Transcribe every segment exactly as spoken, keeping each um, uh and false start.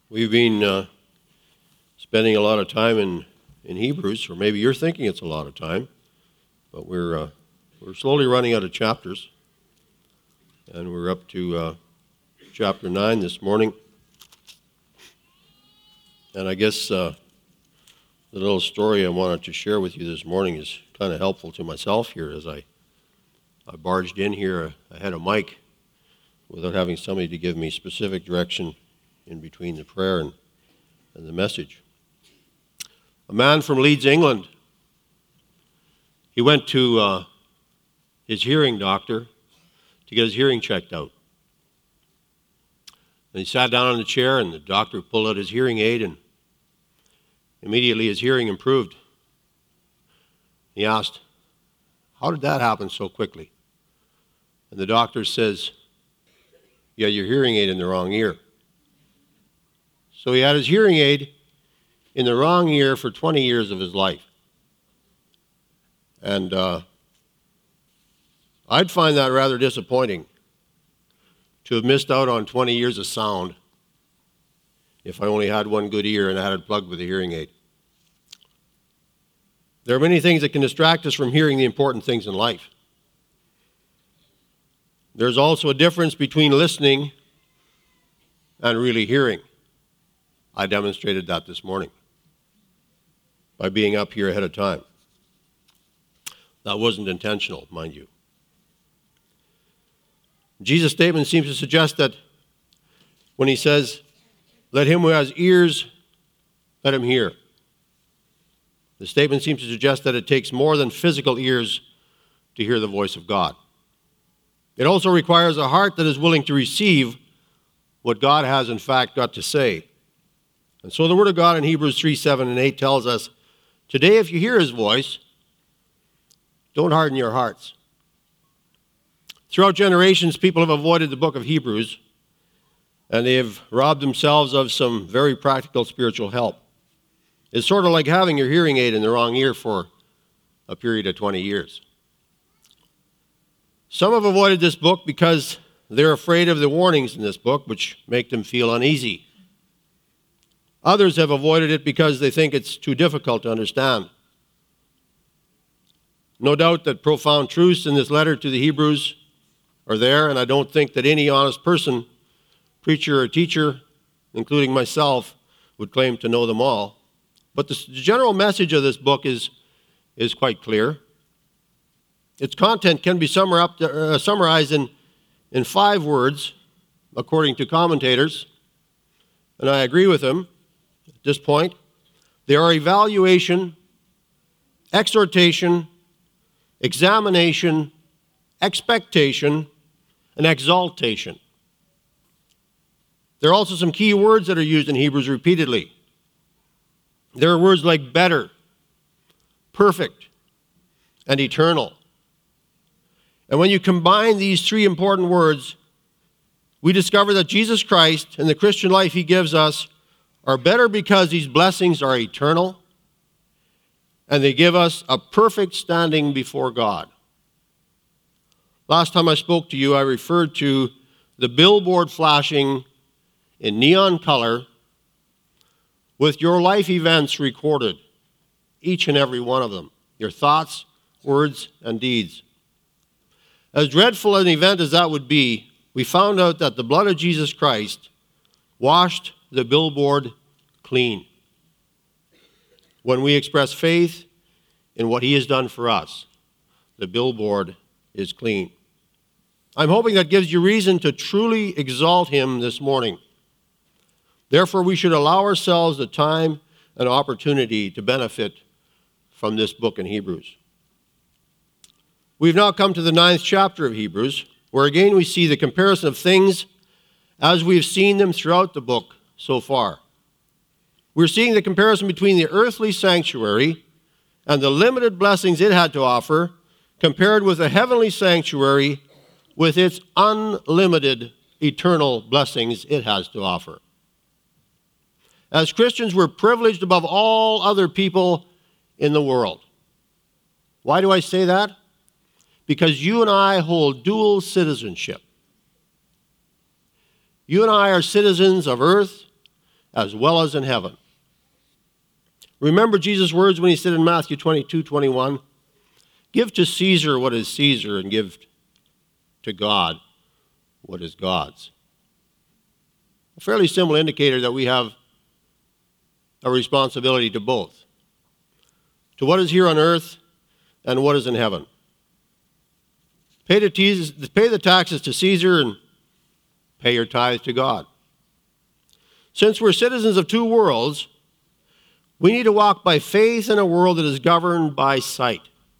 We've been uh, spending a lot of time in, in Hebrews, or maybe you're thinking it's a lot of time, but we're uh, we're slowly running out of chapters, and we're up to uh, chapter nine this morning. And I guess uh, the little story I wanted to share with you this morning is kind of helpful to myself here as I, I barged in here ahead of Mike without having somebody to give me specific direction in between the prayer and, and the message. A man from Leeds, England, he went to uh, his hearing doctor to get his hearing checked out. And he sat down in the chair, and the doctor pulled out his hearing aid, and immediately his hearing improved. He asked, "How did that happen so quickly?" And the doctor says, "You had your hearing aid in the wrong ear." So he had his hearing aid in the wrong ear for twenty years of his life. And uh, I'd find that rather disappointing, to have missed out on twenty years of sound if I only had one good ear and I had it plugged with a hearing aid. There are many things that can distract us from hearing the important things in life. There's also a difference between listening and really hearing. I demonstrated that this morning by being up here ahead of time. That wasn't intentional, mind you. Jesus' statement seems to suggest that when he says, "Let him who has ears, let him hear." The statement seems to suggest that it takes more than physical ears to hear the voice of God. It also requires a heart that is willing to receive what God has in fact got to say. And so the Word of God in Hebrews three, seven, and eight tells us, today if you hear his voice, don't harden your hearts. Throughout generations, people have avoided the book of Hebrews, and they have robbed themselves of some very practical spiritual help. It's sort of like having your hearing aid in the wrong ear for a period of twenty years. Some have avoided this book because they're afraid of the warnings in this book, which make them feel uneasy. Others have avoided it because they think it's too difficult to understand. No doubt that profound truths in this letter to the Hebrews are there, and I don't think that any honest person, preacher or teacher, including myself, would claim to know them all. But the general message of this book is, is quite clear. Its content can be uh, summarized in, in five words, according to commentators, and I agree with them at this point. They are evaluation, exhortation, examination, expectation, and exaltation. There are also some key words that are used in Hebrews repeatedly. There are words like better, perfect, and eternal. And when you combine these three important words, we discover that Jesus Christ and the Christian life he gives us are better because these blessings are eternal, and they give us a perfect standing before God. Last time I spoke to you, I referred to the billboard flashing in neon color with your life events recorded, each and every one of them, your thoughts, words, and deeds. As dreadful an event as that would be, we found out that the blood of Jesus Christ washed the billboard clean. When we express faith in what he has done for us, the billboard is clean. I'm hoping that gives you reason to truly exalt him this morning. Therefore, we should allow ourselves the time and opportunity to benefit from this book in Hebrews. We've now come to the ninth chapter of Hebrews, where again we see the comparison of things as we've seen them throughout the book so far. We're seeing the comparison between the earthly sanctuary and the limited blessings it had to offer, compared with the heavenly sanctuary with its unlimited eternal blessings it has to offer. As Christians, we're privileged above all other people in the world. Why do I say that? Because you and I hold dual citizenship. You and I are citizens of earth as well as in heaven. Remember Jesus' words when he said in Matthew twenty-two twenty-one, "Give to Caesar what is Caesar, and give to God what is God's." A fairly simple indicator that we have a responsibility to both, to what is here on earth and what is in heaven. Pay the, teas, pay the taxes to Caesar and pay your tithe to God. Since we're citizens of two worlds, we need to walk by faith in a world that is governed by sight.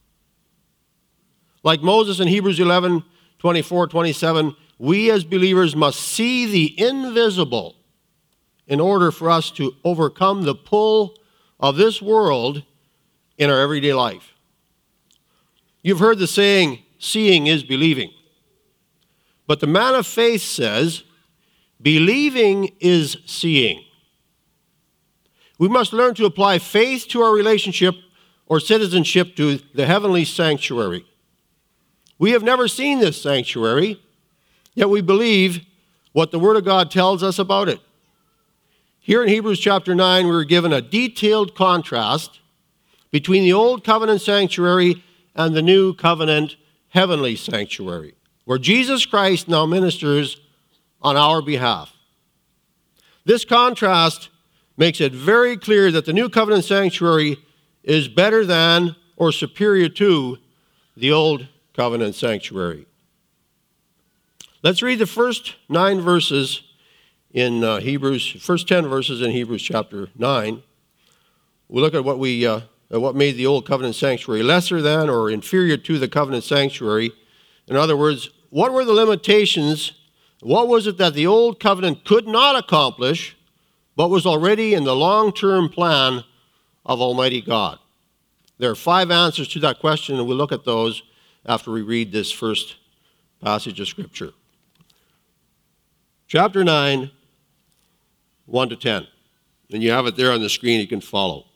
Like Moses in Hebrews eleven twenty-four twenty-seven, we as believers must see the invisible in order for us to overcome the pull of this world in our everyday life. You've heard the saying, seeing is believing. But the man of faith says, believing is seeing. We must learn to apply faith to our relationship or citizenship to the heavenly sanctuary. We have never seen this sanctuary, yet we believe what the Word of God tells us about it. Here in Hebrews chapter nine, we were given a detailed contrast between the Old Covenant sanctuary and the New Covenant heavenly sanctuary, where Jesus Christ now ministers on our behalf. This contrast makes it very clear that the New Covenant sanctuary is better than or superior to the Old Covenant sanctuary. Let's read the first nine verses in uh, Hebrews, first ten verses in Hebrews chapter nine. We'll look at what we uh, at what made the Old Covenant sanctuary lesser than or inferior to the Covenant sanctuary. In other words, what were the limitations? What was it that the Old Covenant could not accomplish, but was already in the long-term plan of Almighty God? There are five answers to that question, and we'll look at those after we read this first passage of Scripture. Chapter nine, one to ten. And you have it there on the screen, you can follow.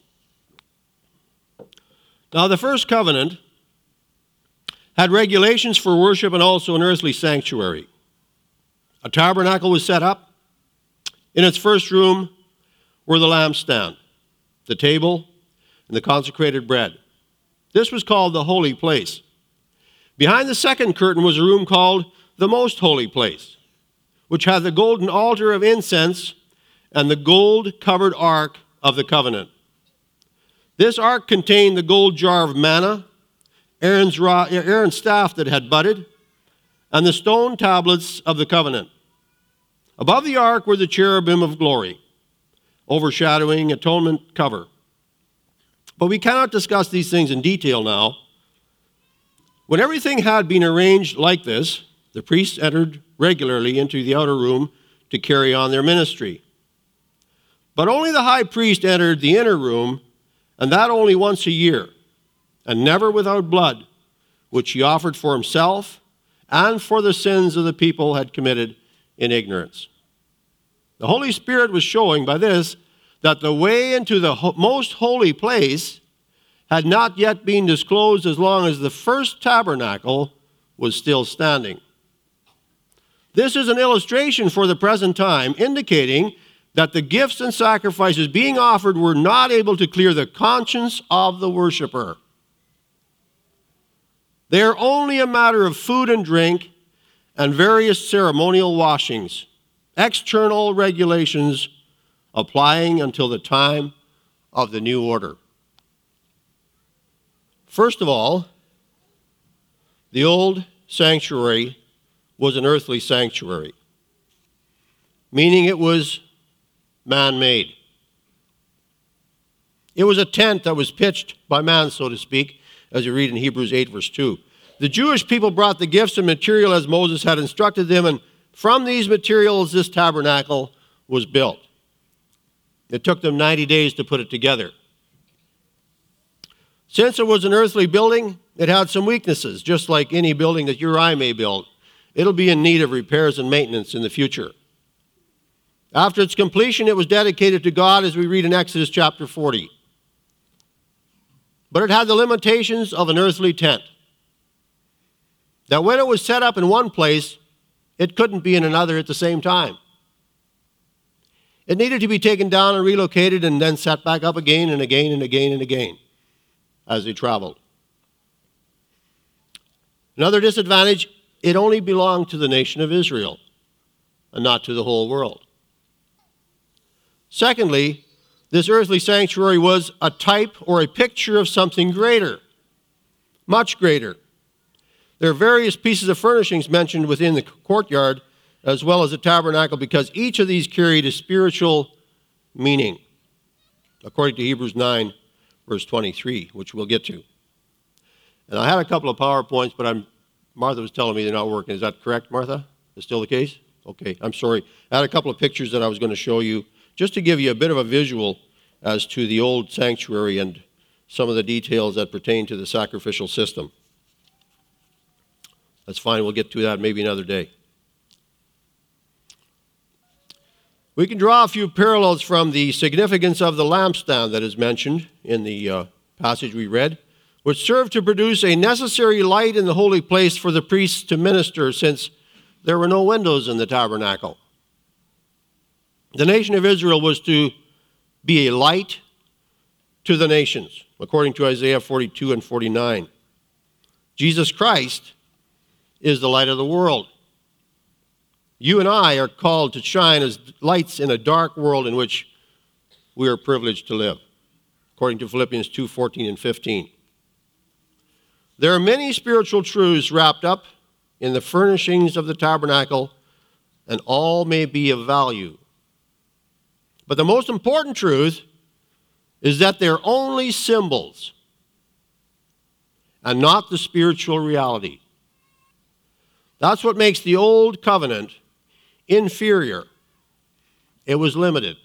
Now, the first covenant had regulations for worship and also an earthly sanctuary. A tabernacle was set up. In its first room were the lampstand, the table, and the consecrated bread. This was called the holy place. Behind the second curtain was a room called the most holy place, which had the golden altar of incense and the gold-covered ark of the covenant. This ark contained the gold jar of manna, Aaron's, raw, Aaron's staff that had budded, and the stone tablets of the covenant. Above the ark were the cherubim of glory, overshadowing atonement cover. But we cannot discuss these things in detail now. When everything had been arranged like this, the priests entered regularly into the outer room to carry on their ministry. But only the high priest entered the inner room, and that only once a year, and never without blood, which he offered for himself and for the sins of the people had committed in ignorance. The Holy Spirit was showing by this that the way into the ho- most holy place had not yet been disclosed as long as the first tabernacle was still standing. This is an illustration for the present time, indicating that the gifts and sacrifices being offered were not able to clear the conscience of the worshiper. They are only a matter of food and drink and various ceremonial washings, external regulations applying until the time of the new order. First of all, the old sanctuary was an earthly sanctuary, meaning it was man-made. It was a tent that was pitched by man, so to speak, as you read in Hebrews eight, verse two. The Jewish people brought the gifts and material as Moses had instructed them, and from these materials this tabernacle was built. It took them ninety days to put it together. Since it was an earthly building, it had some weaknesses, just like any building that you or I may build. It'll be in need of repairs and maintenance in the future. After its completion, it was dedicated to God, as we read in Exodus chapter forty. But it had the limitations of an earthly tent. That when it was set up in one place, it couldn't be in another at the same time. It needed to be taken down and relocated and then set back up again and again and again and again as they traveled. Another disadvantage, it only belonged to the nation of Israel and not to the whole world. Secondly, this earthly sanctuary was a type or a picture of something greater, much greater. There are various pieces of furnishings mentioned within the courtyard as well as the tabernacle because each of these carried a spiritual meaning, according to Hebrews nine, verse twenty-three, which we'll get to. And I had a couple of PowerPoints, but I'm, Martha was telling me they're not working. Is that correct, Martha? Is still the case? Okay, I'm sorry. I had a couple of pictures that I was going to show you just to give you a bit of a visual as to the old sanctuary and some of the details that pertain to the sacrificial system. That's fine. We'll get to that maybe another day. We can draw a few parallels from the significance of the lampstand that is mentioned in the uh, passage we read, which served to produce a necessary light in the holy place for the priests to minister, since there were no windows in the tabernacle. The nation of Israel was to be a light to the nations, according to Isaiah forty-two and forty-nine. Jesus Christ is the light of the world. You and I are called to shine as lights in a dark world in which we are privileged to live, according to Philippians two, fourteen and fifteen. There are many spiritual truths wrapped up in the furnishings of the tabernacle, and all may be of value. But the most important truth is that they're only symbols and not the spiritual reality. That's what makes the old covenant inferior. It was limited.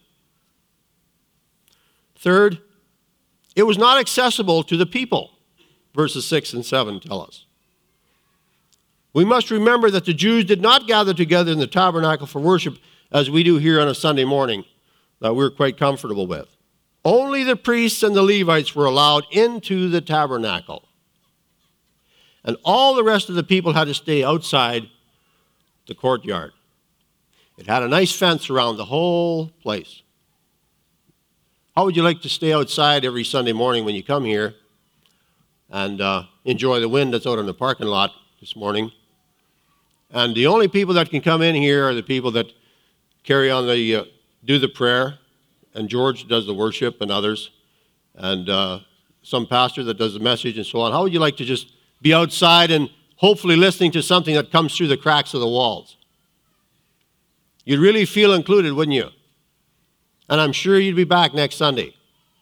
Third, it was not accessible to the people, verses six and seven tell us. We must remember that the Jews did not gather together in the tabernacle for worship as we do here on a Sunday morning that we're quite comfortable with. Only the priests and the Levites were allowed into the tabernacle. And all the rest of the people had to stay outside the courtyard. It had a nice fence around the whole place. How would you like to stay outside every Sunday morning when you come here and uh, enjoy the wind that's out in the parking lot this morning? And the only people that can come in here are the people that carry on the, uh, do the prayer, and George does the worship and others, and uh, some pastor that does the message and so on. How would you like to just be outside and hopefully listening to something that comes through the cracks of the walls? You'd really feel included, wouldn't you? And I'm sure you'd be back next Sunday.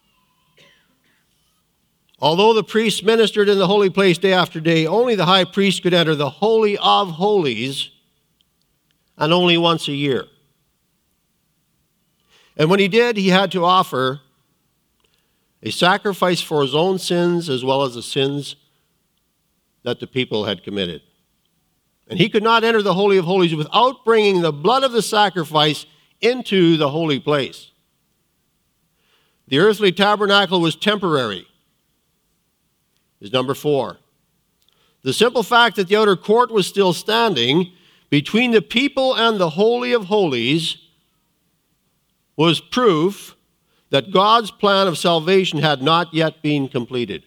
Although the priests ministered in the holy place day after day, only the high priest could enter the Holy of Holies, and only once a year. And when he did, he had to offer a sacrifice for his own sins as well as the sins that the people had committed. And he could not enter the Holy of Holies without bringing the blood of the sacrifice into the holy place. The earthly tabernacle was temporary, is number four. The simple fact that the outer court was still standing between the people and the Holy of Holies was proof that God's plan of salvation had not yet been completed.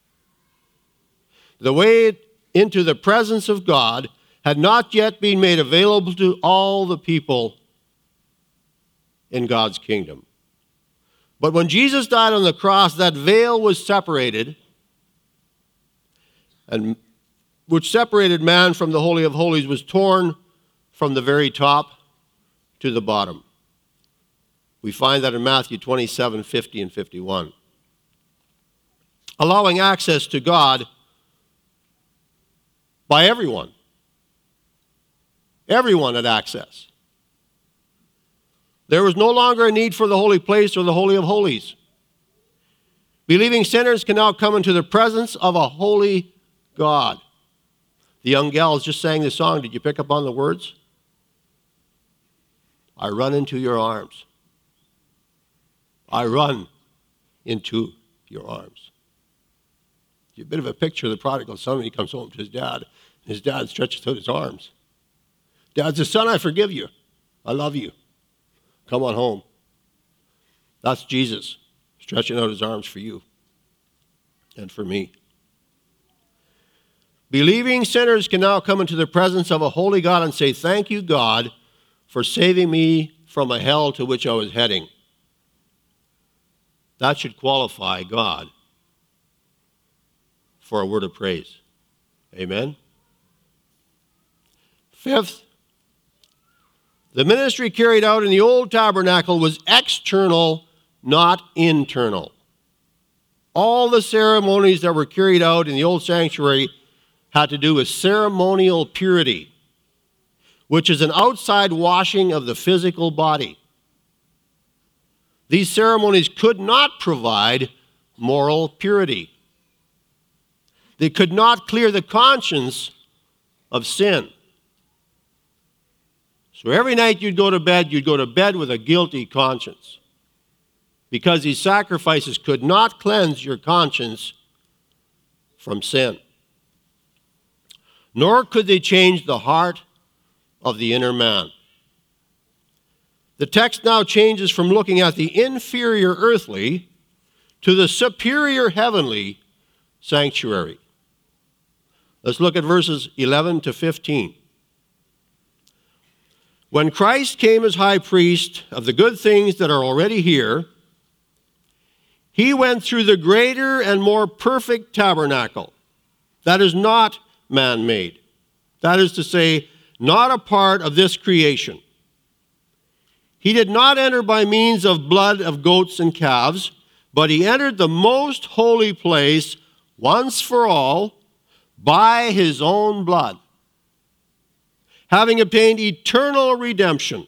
The way into the presence of God had not yet been made available to all the people in God's kingdom. But when Jesus died on the cross, that veil was separated, and which separated man from the Holy of Holies was torn from the very top to the bottom. We find that in Matthew twenty-seven, fifty and fifty-one. Allowing access to God by everyone. Everyone had access. There was no longer a need for the holy place or the Holy of Holies. Believing sinners can now come into the presence of a holy God. The young gals just sang the song. Did you pick up on the words? I run into your arms. I run into your arms. It's a bit of a picture of the prodigal son when he comes home to his dad. His dad stretches out his arms. Dad says, son, I forgive you. I love you. Come on home. That's Jesus stretching out his arms for you and for me. Believing sinners can now come into the presence of a holy God and say, "Thank you, God, for saving me from a hell to which I was heading." That should qualify God for a word of praise. Amen? Fifth, the ministry carried out in the old tabernacle was external, not internal. All the ceremonies that were carried out in the old sanctuary had to do with ceremonial purity, which is an outside washing of the physical body. These ceremonies could not provide moral purity. They could not clear the conscience of sin. So every night you'd go to bed, you'd go to bed with a guilty conscience, because these sacrifices could not cleanse your conscience from sin. Nor could they change the heart of the inner man. The text now changes from looking at the inferior earthly to the superior heavenly sanctuary. Let's look at verses eleven to fifteen. When Christ came as high priest of the good things that are already here, he went through the greater and more perfect tabernacle that is not man-made. That is to say, not a part of this creation. He did not enter by means of blood of goats and calves, but he entered the most holy place once for all by his own blood, having obtained eternal redemption.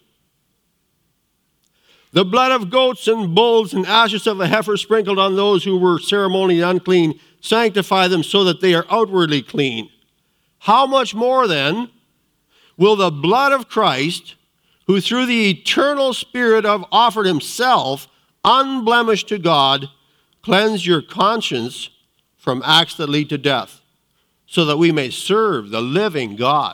The blood of goats and bulls and ashes of a heifer sprinkled on those who were ceremonially unclean sanctify them so that they are outwardly clean. How much more then will the blood of Christ, who through the eternal Spirit have offered himself unblemished to God, cleanse your conscience from acts that lead to death, so that we may serve the living God.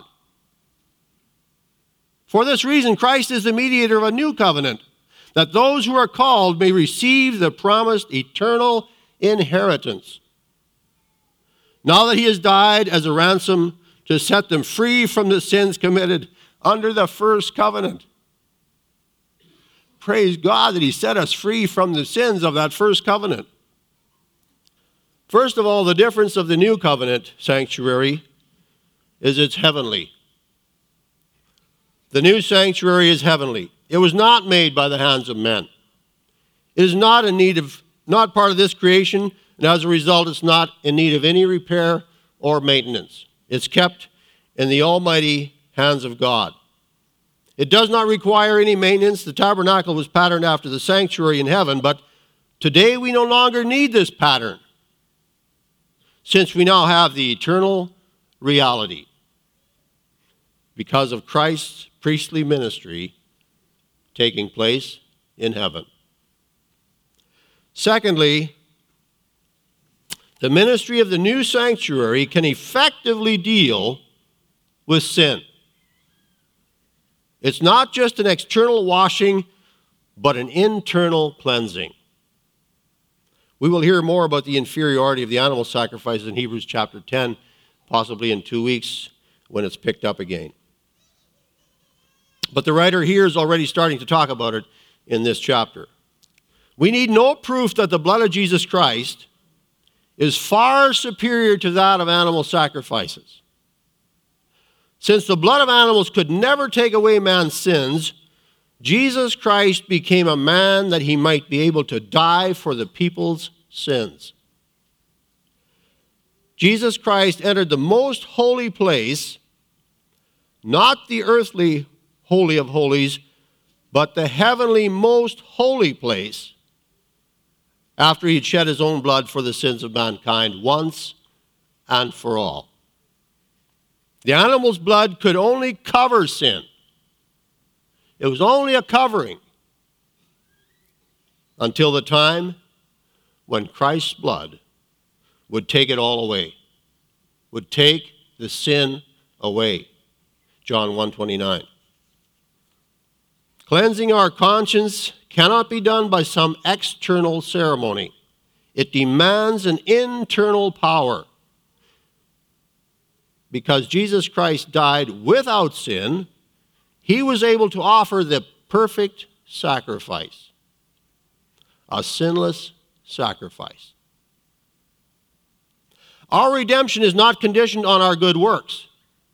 For this reason, Christ is the mediator of a new covenant, that those who are called may receive the promised eternal inheritance. Now that he has died as a ransom to set them free from the sins committed under the first covenant. Praise God that he set us free from the sins of that first covenant. First of all, the difference of the new covenant sanctuary is it's heavenly. The new sanctuary is heavenly. It was not made by the hands of men. It is not in need of, not part of this creation, and as a result, it's not in need of any repair or maintenance. It's kept in the almighty hands of God. It does not require any maintenance. The tabernacle was patterned after the sanctuary in heaven, but today we no longer need this pattern, since we now have the eternal reality because of Christ's priestly ministry taking place in heaven. Secondly, the ministry of the new sanctuary can effectively deal with sin. It's not just an external washing, but an internal cleansing. We will hear more about the inferiority of the animal sacrifices in Hebrews chapter ten, possibly in two weeks when it's picked up again. But the writer here is already starting to talk about it in this chapter. We need no proof that the blood of Jesus Christ is far superior to that of animal sacrifices. Since the blood of animals could never take away man's sins, Jesus Christ became a man that he might be able to die for the people's sins. Jesus Christ entered the most holy place, not the earthly holy of holies, but the heavenly most holy place, after he had shed his own blood for the sins of mankind once and for all. The animal's blood could only cover sin. It was only a covering until the time when Christ's blood would take it all away, would take the sin away. John one twenty-nine. Cleansing our conscience cannot be done by some external ceremony. It demands an internal power. Because Jesus Christ died without sin, he was able to offer the perfect sacrifice, a sinless sacrifice. Our redemption is not conditioned on our good works,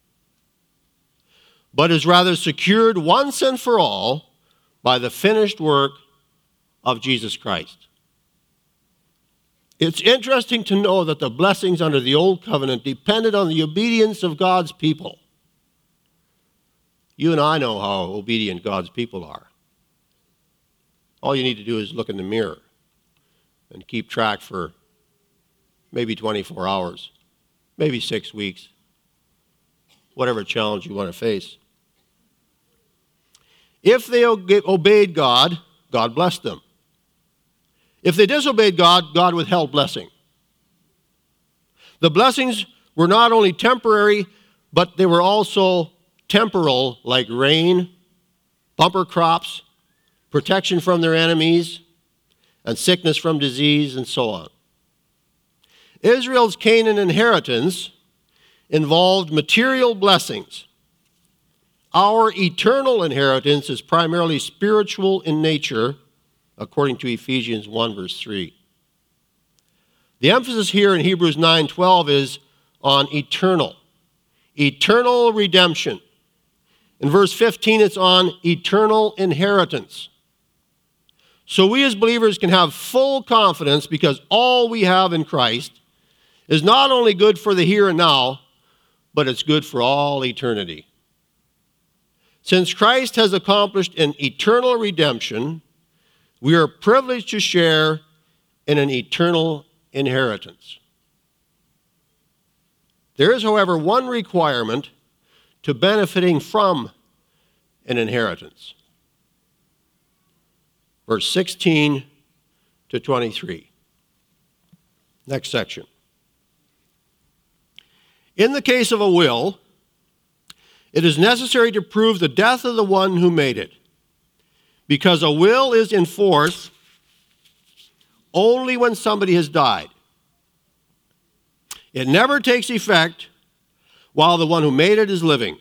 but is rather secured once and for all by the finished work of Jesus Christ. It's interesting to know that the blessings under the Old Covenant depended on the obedience of God's people. You and I know how obedient God's people are. All you need to do is look in the mirror and keep track for maybe twenty-four hours, maybe six weeks, whatever challenge you want to face. If they obeyed God, God blessed them. If they disobeyed God, God withheld blessing. The blessings were not only temporary, but they were also temporal, like rain, bumper crops, protection from their enemies, and sickness from disease, and so on. Israel's Canaan inheritance involved material blessings. Our eternal inheritance is primarily spiritual in nature, according to Ephesians one, verse three. The emphasis here in Hebrews nine twelve is on eternal, eternal redemption. In verse fifteen, it's on eternal inheritance. So we as believers can have full confidence because all we have in Christ is not only good for the here and now, but it's good for all eternity. Since Christ has accomplished an eternal redemption, we are privileged to share in an eternal inheritance. There is, however, one requirement to benefiting from an inheritance. Verse sixteen to twenty-three. Next section. In the case of a will, it is necessary to prove the death of the one who made it, because a will is in force only when somebody has died. It never takes effect while the one who made it is living.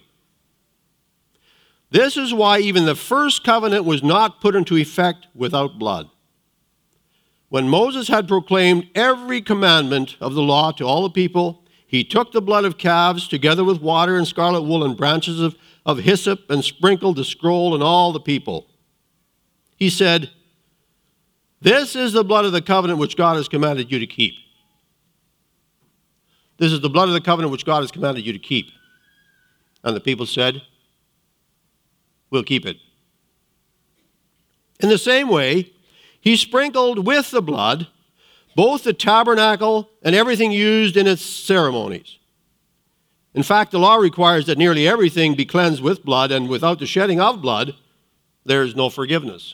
This is why even the first covenant was not put into effect without blood. When Moses had proclaimed every commandment of the law to all the people, he took the blood of calves together with water and scarlet wool and branches of, of hyssop and sprinkled the scroll and all the people. He said, "This is the blood of the covenant which God has commanded you to keep." This is the blood of the covenant which God has commanded you to keep. And the people said, "We'll keep it." In the same way, he sprinkled with the blood both the tabernacle and everything used in its ceremonies. In fact, the law requires that nearly everything be cleansed with blood, and without the shedding of blood, there is no forgiveness.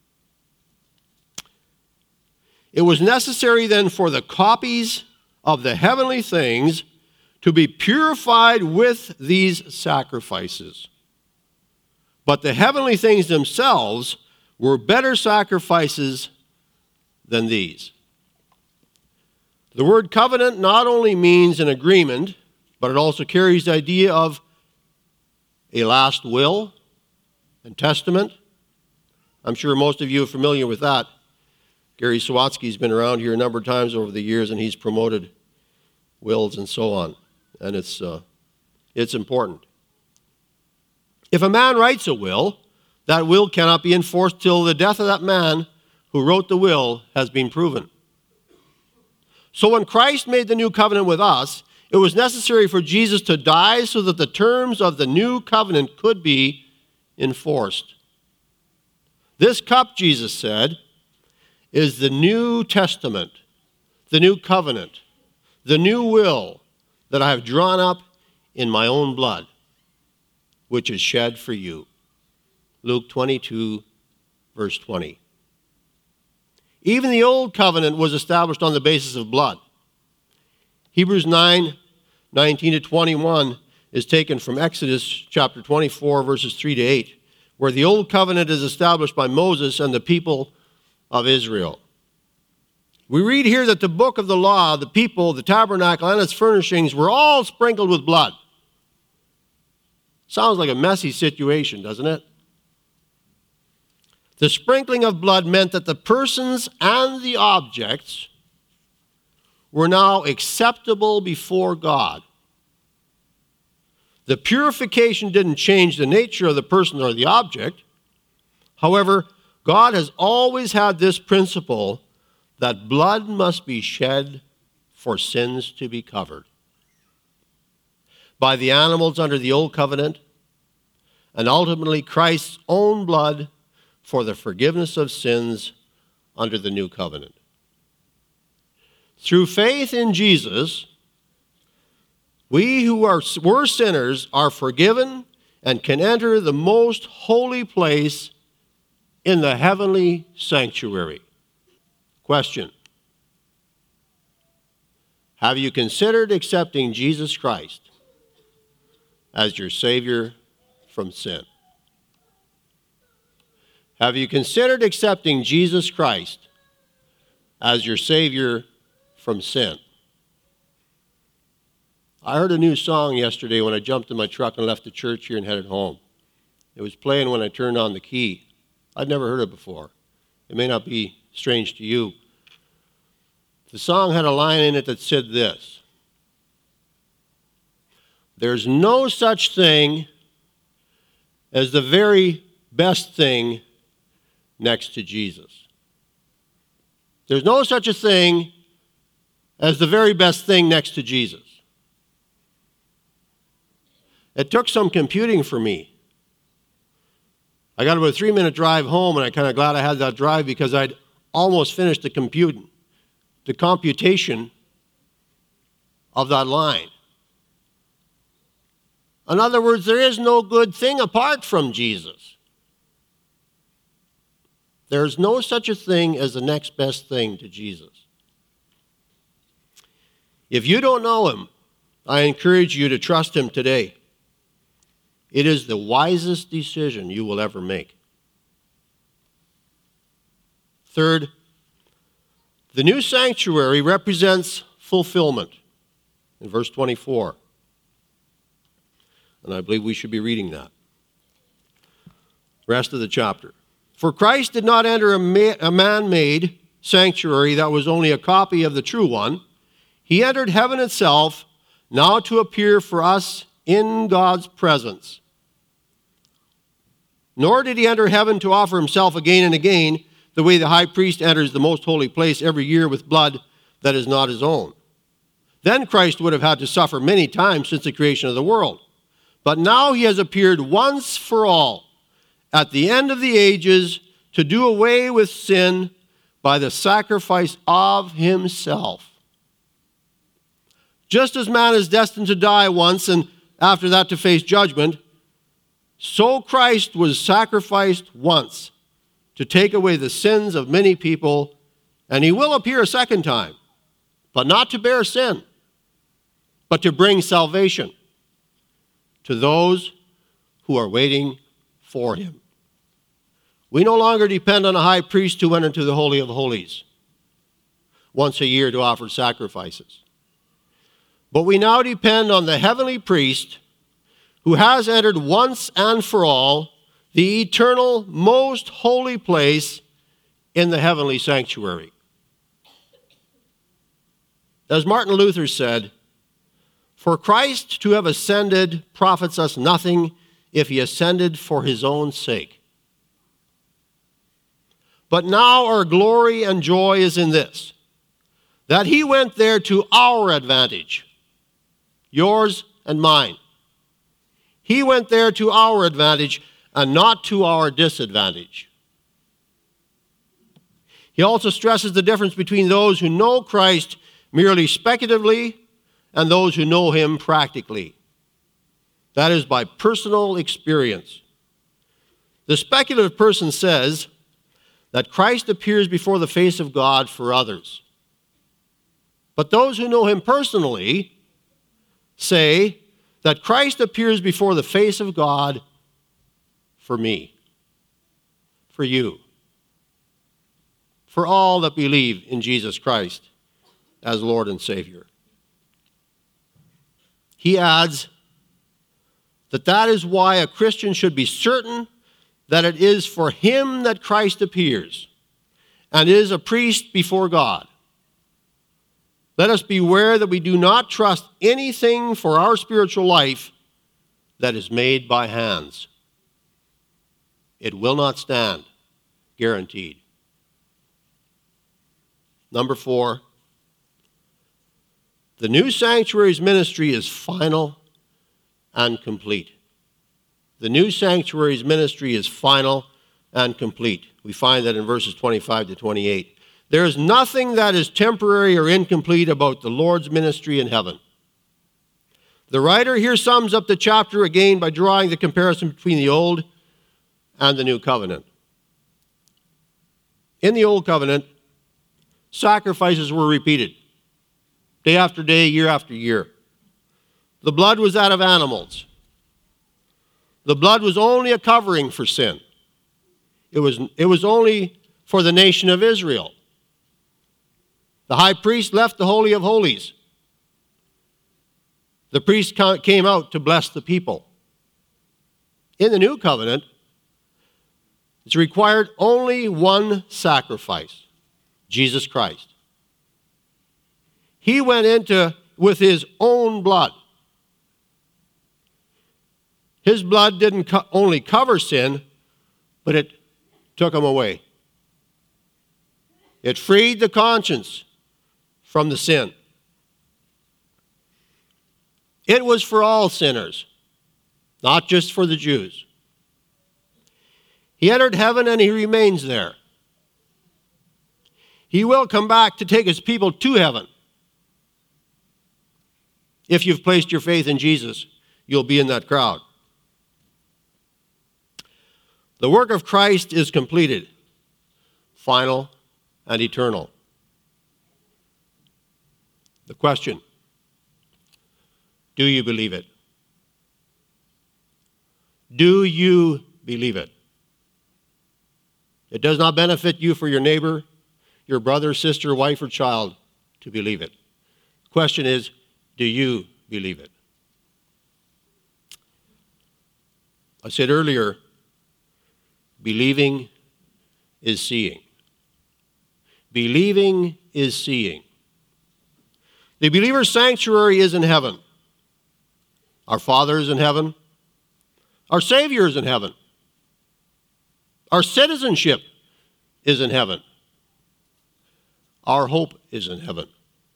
It was necessary then for the copies of the heavenly things to be purified with these sacrifices. But the heavenly things themselves were better sacrifices than these. The word covenant not only means an agreement, but it also carries the idea of a last will and testament. I'm sure most of you are familiar with that. Gary Sawatsky's been around here a number of times over the years, and he's promoted wills and so on. And it's, uh, it's important. If a man writes a will, that will cannot be enforced till the death of that man who wrote the will has been proven. So when Christ made the new covenant with us, it was necessary for Jesus to die so that the terms of the new covenant could be enforced. This cup, Jesus said, is the New Testament, the new covenant, the new will that I have drawn up in my own blood, which is shed for you. Luke twenty-two, verse twenty. Even the old covenant was established on the basis of blood. Hebrews nine, nineteen to twenty-one is taken from Exodus chapter twenty-four, verses three to eight, where the old covenant is established by Moses and the people of Israel. We read here that the book of the law, the people, the tabernacle, and its furnishings were all sprinkled with blood. Sounds like a messy situation, doesn't it? The sprinkling of blood meant that the persons and the objects were now acceptable before God. The purification didn't change the nature of the person or the object. However, God has always had this principle that blood must be shed for sins to be covered. By the animals under the old covenant, and ultimately Christ's own blood for the forgiveness of sins under the new covenant. Through faith in Jesus, we who are, were sinners are forgiven and can enter the most holy place in the heavenly sanctuary. Question: have you considered accepting Jesus Christ as your Savior from sin? Have you considered accepting Jesus Christ as your Savior from sin? I heard a new song yesterday when I jumped in my truck and left the church here and headed home. It was playing when I turned on the key. I'd never heard it before. It may not be strange to you. The song had a line in it that said this: "There's no such thing as the very best thing next to Jesus." There's no such a thing as the very best thing next to Jesus. It took some computing for me. I got about a three-minute drive home, and I'm kind of glad I had that drive because I'd almost finished the compute, the computation of that line. In other words, there is no good thing apart from Jesus. There's no such a thing as the next best thing to Jesus. If you don't know him, I encourage you to trust him today. It is the wisest decision you will ever make. Third, the new sanctuary represents fulfillment in verse twenty-four. And I believe we should be reading that. Rest of the chapter. "For Christ did not enter a, ma- a man-made sanctuary that was only a copy of the true one. He entered heaven itself, now to appear for us in God's presence. Nor did he enter heaven to offer himself again and again, the way the high priest enters the most holy place every year with blood that is not his own. Then Christ would have had to suffer many times since the creation of the world. But now he has appeared once for all at the end of the ages to do away with sin by the sacrifice of himself. Just as man is destined to die once and after that to face judgment, so Christ was sacrificed once to take away the sins of many people, and he will appear a second time, but not to bear sin, but to bring salvation to those who are waiting for him. We no longer depend on a high priest who went into the Holy of Holies once a year to offer sacrifices. But we now depend on the heavenly priest who has entered once and for all the eternal, most holy place in the heavenly sanctuary. As Martin Luther said, "For Christ to have ascended profits us nothing if he ascended for his own sake. But now our glory and joy is in this, that he went there to our advantage, yours and mine. He went there to our advantage and not to our disadvantage." He also stresses the difference between those who know Christ merely speculatively and those who know him practically. That is, by personal experience. The speculative person says that Christ appears before the face of God for others. But those who know him personally say that Christ appears before the face of God for me. for you, for all that believe in Jesus Christ as Lord and Savior. He adds that that is why a Christian should be certain that it is for him that Christ appears and is a priest before God. Let us beware that we do not trust anything for our spiritual life that is made by hands. It will not stand, guaranteed. Number four, the new sanctuary's ministry is final and complete. The new sanctuary's ministry is final and complete. We find that in verses twenty-five to twenty-eight. There is nothing that is temporary or incomplete about the Lord's ministry in heaven. The writer here sums up the chapter again by drawing the comparison between the Old and the New Covenant. In the Old Covenant, sacrifices were repeated, day after day, year after year. The blood was that of animals. The blood was only a covering for sin. It was, it was only for the nation of Israel. The high priest left the Holy of Holies. The priest came out to bless the people. In the New Covenant, it's required only one sacrifice, Jesus Christ. He went into with his own blood. His blood didn't co- only cover sin, but it took him away. It freed the conscience from the sin. It was for all sinners, not just for the Jews. He entered heaven and he remains there. He will come back to take his people to heaven. If you've placed your faith in Jesus, you'll be in that crowd. The work of Christ is completed, final, and eternal. The question, do you believe it? Do you believe it? It does not benefit you for your neighbor, your brother, sister, wife, or child to believe it. The question is, do you believe it? I said earlier, believing is seeing. Believing is seeing. The believer's sanctuary is in heaven. Our Father is in heaven. Our Savior is in heaven. Our citizenship is in heaven. Our hope is in heaven.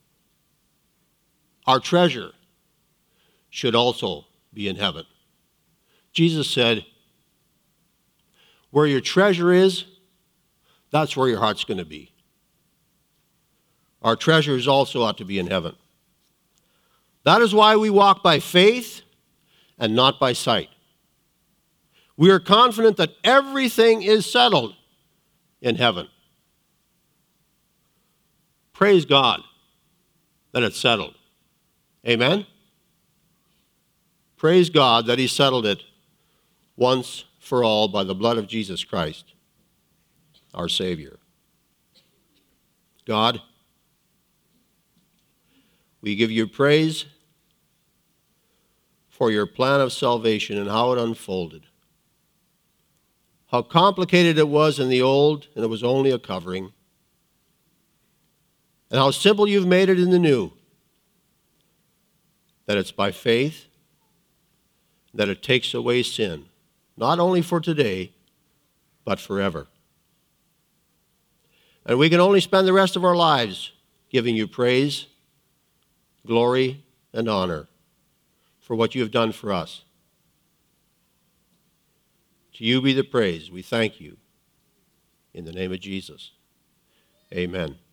Our treasure should also be in heaven. Jesus said, where your treasure is, that's where your heart's going to be. Our treasures also ought to be in heaven. That is why we walk by faith and not by sight. We are confident that everything is settled in heaven. Praise God that it's settled. Amen? Praise God that he settled it once for all by the blood of Jesus Christ, our Savior. God, we give you praise for your plan of salvation and how it unfolded. How complicated it was in the old, and it was only a covering. And how simple you've made it in the new. That it's by faith, that it takes away sin, not only for today, but forever. And we can only spend the rest of our lives giving you praise, glory, and honor for what you have done for us. To you be the praise. We thank you. In the name of Jesus. Amen.